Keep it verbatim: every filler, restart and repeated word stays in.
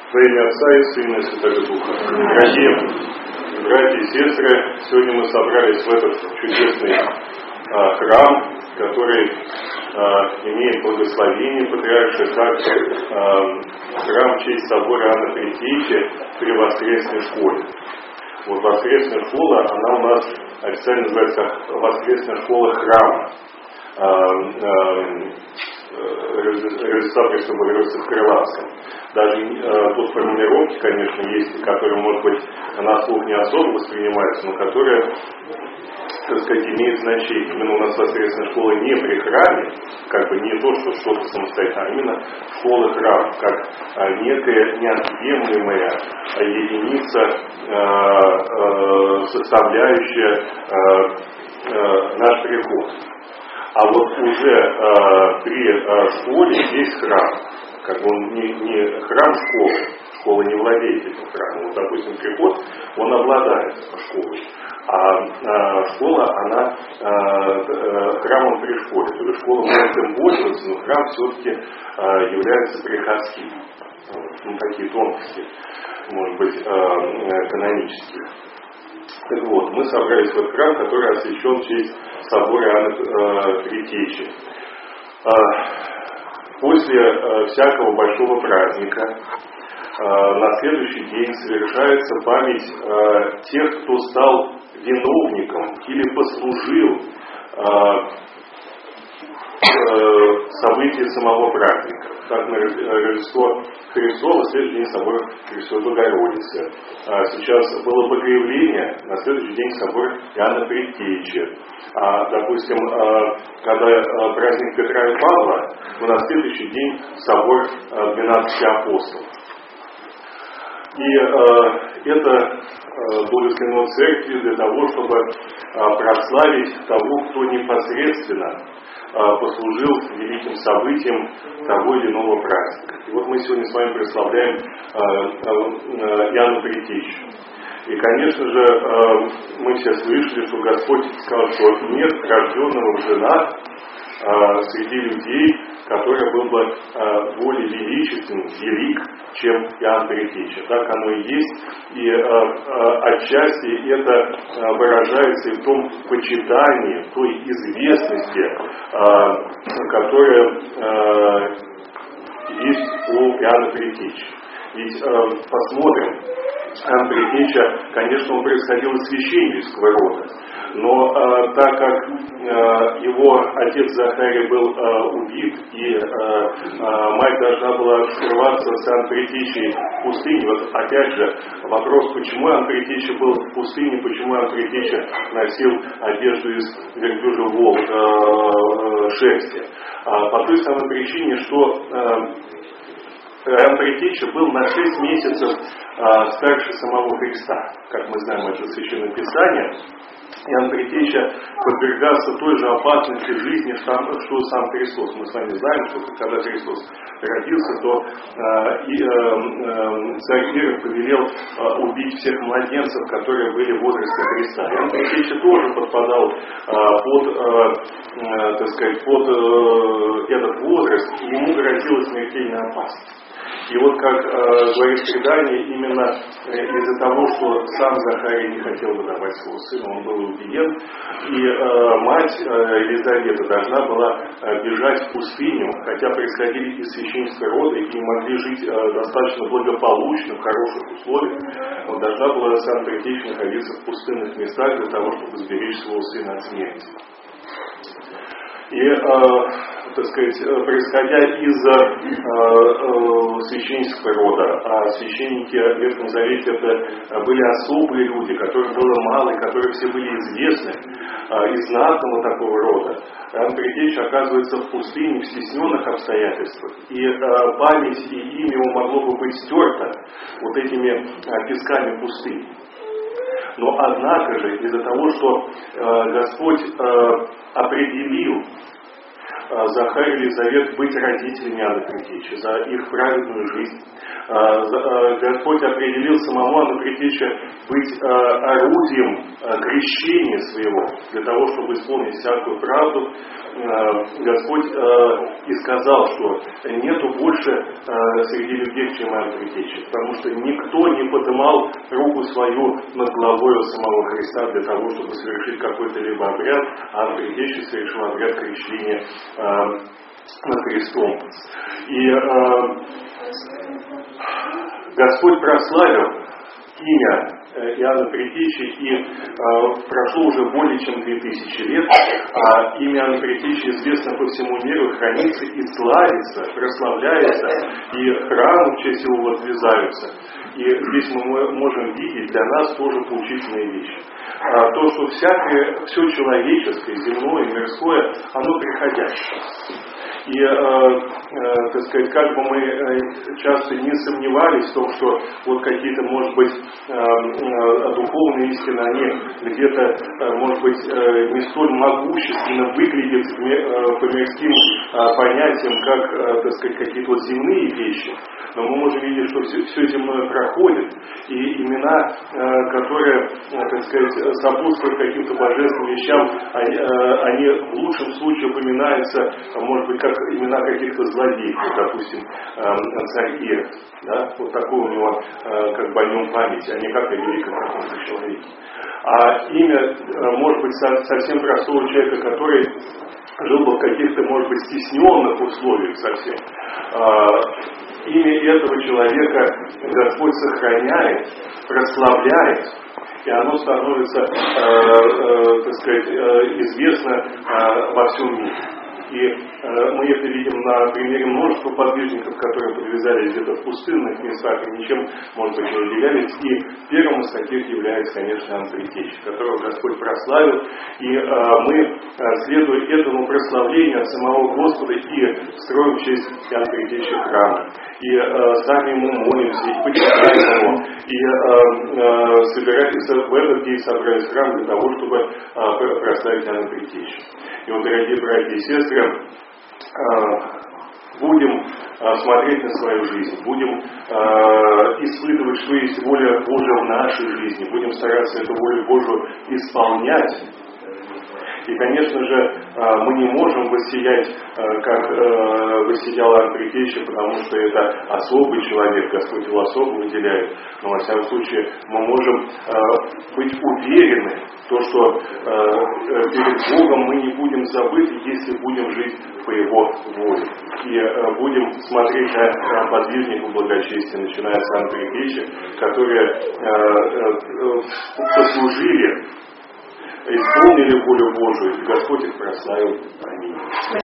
Во имя Отца и Сына и Святого Духа. Дорогие братья и сестры, сегодня мы собрались в этот чудесный а, храм, который а, имеет благословение патриарша, как а, храм в честь собора Иоанна Предтечи при воскресной школе. Вот воскресная школа, она у нас официально называется воскресная школа храма. Рождества Христова Богородицы в Крылатском. Даже э, тут формулировки, конечно, есть, которые, может быть, на слух не особо воспринимаются, но которые, так сказать, имеют значение. Именно у нас воскресная школа не при храме, как бы не то, что что-то самостоятельное, а именно школа-храм, как а, некая неотъемлемая а, единица, а, а, составляющая а, а, наш приход. А вот уже э, при э, школе есть храм. Как бы он не, не храм школы, школа не владеет этим храмом. Вот, допустим, приход, он обладает школой. А э, школа, она э, э, храмом при школе. То есть школа может им пользоваться, но храм все-таки э, является приходским. Ну, такие тонкости, может быть, э, канонические. Так вот, мы собрались в этот храм, который освящен в честь собора Иоанна Предтечи. После всякого большого праздника на следующий день совершается память тех, кто стал виновником или послужил события самого праздника. Так, на Рождество Христово, следующий день собор Пресвятой Богородицы. А сейчас было Богоявление, на следующий день собор Иоанна Предтечи. А, допустим, когда праздник Петра и Павла, то на следующий день собор двенадцати апостолов. И это благословено церкви для того, чтобы прославить того, кто непосредственно послужил великим событием того или иного праздника. И вот мы сегодня с вами прославляем Иоанна Предтечу. И, конечно же, мы все слышали, что Господь сказал, что нет рожденного в женах среди людей, который был бы более величественным, велик, чем Иоанн Предтеча. Так оно и есть. И отчасти это выражается и в том почитании, в той известности, которая есть у Иоанна Предтечи. Ведь посмотрим, Иоанн Предтеча, конечно, он происходил из священнического рода. Но э, так как э, его отец Захарий был э, убит, и э, э, мать должна была скрываться с Иоанном Предтечей в пустыне, вот опять же вопрос, почему Иоанн Предтеча был в пустыне, почему Иоанн Предтеча носил одежду из верблюжьего вол, э, шерсти. А по той самой причине, что э, Иоанн Предтеча был на шесть месяцев э, старше самого Христа, как мы знаем, это Священное Писание. Иоанн Предтеча подвергался той же опасности жизни, что сам Христос. Мы с вами знаем, что когда Христос родился, то э, и, э, э, царь Ирод повелел э, убить всех младенцев, которые были в возрасте Христа. Иоанн Предтеча тоже подпадал э, под, э, э, так сказать, под э, этот возраст, и ему грозила смертельная опасность. И вот, как э, говорит предание, именно э, из-за того, что сам Захарий не хотел выдавать своего сына, он был убиен, и э, мать э, Елизавета должна была э, бежать в пустыню, хотя происходили из священнического рода, и могли жить э, достаточно благополучно, в хороших условиях, но должна была Иоанн Предтеча находиться в пустынных местах для того, чтобы сберечь своего сына от смерти. И, э, так сказать, происходя из э, э, священнического рода, а священники в Ветхом Завете это были особые люди, которых было мало, и которые все были известны, э, из знатного такого рода. Иоанн Предтеча оказывается в пустыне, в стесненных обстоятельствах, и э, память и имя его могло бы быть стерто вот этими э, песками пустыни. Но однако же, из-за того, что э, Господь э, определил э, Захарию и Елизавету быть родителями Иоанна Предтечи за их праведную жизнь, Господь определил самому Иоанну Предтече быть орудием крещения своего, для того, чтобы исполнить всякую правду. Господь и сказал, что нету больше среди людей, чем Иоанн Предтеча, потому что никто не поднимал руку свою над головой самого Христа для того, чтобы совершить какой-то либо обряд, а Иоанн Предтеча совершил обряд крещения над Христом. И э, Господь прославил имя Иоанна Предтечи, и э, прошло уже более чем две тысячи лет, а имя Иоанна Предтечи известно по всему миру, хранится и славится, прославляется, и храмы в честь его возвязаются. И здесь мы можем видеть для нас тоже поучительные вещи. А, то, что всякое, все человеческое, земное, мирское, оно приходящее. И, э, э, так сказать, как бы мы э, часто не сомневались в том, что вот какие-то, может быть, э, э, духовные истины, они где-то, э, может быть, э, не столь могущественно выглядят э, по мирским э, понятиям, как, э, так сказать, какие-то вот земные вещи. Но мы можем видеть, что все, все земное проходит, и имена, э, которые, э, так сказать, сопутствуют каким-то божественным вещам, они, э, они в лучшем случае упоминаются, может быть, как имена каких-то злодеев, вот, допустим, э, царь Ирод, да, вот такой у него, э, как бы о нем память, а не как о великом каком-то человеке. А имя, э, может быть, со, совсем простого человека, который жил бы в каких-то, может быть, стесненных условиях совсем. Э, имя этого человека Господь сохраняет, прославляет, и оно становится, э, э, так сказать, э, известно э, во всем мире. И э, мы это видим на примере множества подвижников, которые подвязались где-то в пустынных местах и ничем, может быть, не уделялись. И первым из таких является, конечно, Иоанн Предтеча, которого Господь прославил. И э, мы, э, следуя этому прославлению от самого Господа, и строим в честь Иоанна Предтечи храм. И э, сами ему молимся, и почитаем его. И э, э, собираемся в этот день собрать храм для того, чтобы э, прославить Иоанна Предтечу. И вот, дорогие братья и сестры, будем смотреть на свою жизнь, будем испытывать, что есть воля Божия в нашей жизни, будем стараться эту волю Божию исполнять. И, конечно же, мы не можем воссиять, как воссиял Иоанн Предтеча, потому что это особый человек, Господь его особо выделяет. Но, во всяком случае, мы можем быть уверены в том, что перед Богом мы не будем забыты, если будем жить по Его воле. И будем смотреть на подвижников благочестия, начиная с Иоанна Предтечи, которые послужили, исполнили волю Божию, и Господь их прославил. Аминь.